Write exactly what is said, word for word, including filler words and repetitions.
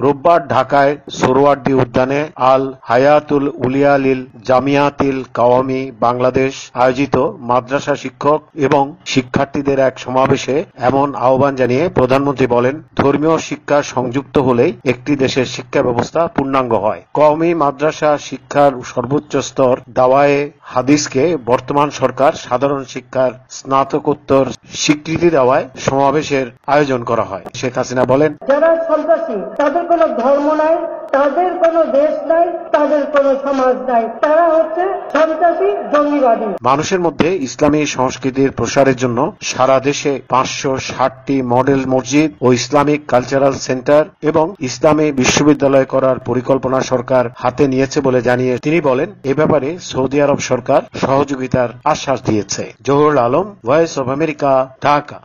রোববার ঢাকায় সোহরাওয়ার্দী উদ্যানে আল হায়াতুল উলিয়া লিল জামিয়াতিল কাওয়ামি বাংলাদেশ আয়োজিত মাদ্রাসা শিক্ষক এবং শিক্ষার্থীদের এক সমাবেশে এমন আহ্বান জানিয়ে প্রধানমন্ত্রী বলেন, ধর্মীয় শিক্ষা সংযুক্ত হলেই একটি দেশের শিক্ষা ব্যবস্থা পূর্ণাঙ্গ হয়। কওমি মাদ্রাসা শিক্ষার সর্বোচ্চ স্তর দাওয়ায়ে হাদিসকে বর্তমান সরকার সাধারণ শিক্ষার স্নাতকোত্তর স্বীকৃতি দেওয়ায় সমাবেশের আয়োজন করা হয়। শেখ হাসিনা বলেন, যারা সন্ত্রাসী তাদের কোনো ধর্ম নাই, তাদের কোনো দেশ নাই, তাদের কোনো সমাজ নাই, তারা হচ্ছে সন্ত্রাসী জঙ্গিবাদী। মানুষের মধ্যে ইসলামী সংস্কৃতির প্রসারের জন্য সারা দেশে পাঁচশো ষাটটি মডেল মসজিদ ও ইসলামিক কালচারাল সেন্টার এবং ইসলামী বিশ্ববিদ্যালয় করার পরিকল্পনা সরকার হাতে নিয়েছে বলে জানিয়ে তিনি বলেন, এ ব্যাপারে সৌদি আরব সরকার সহযোগিতার আশ্বাস দিয়েছে। Zahurul Alam, Voice of America, Dhaka.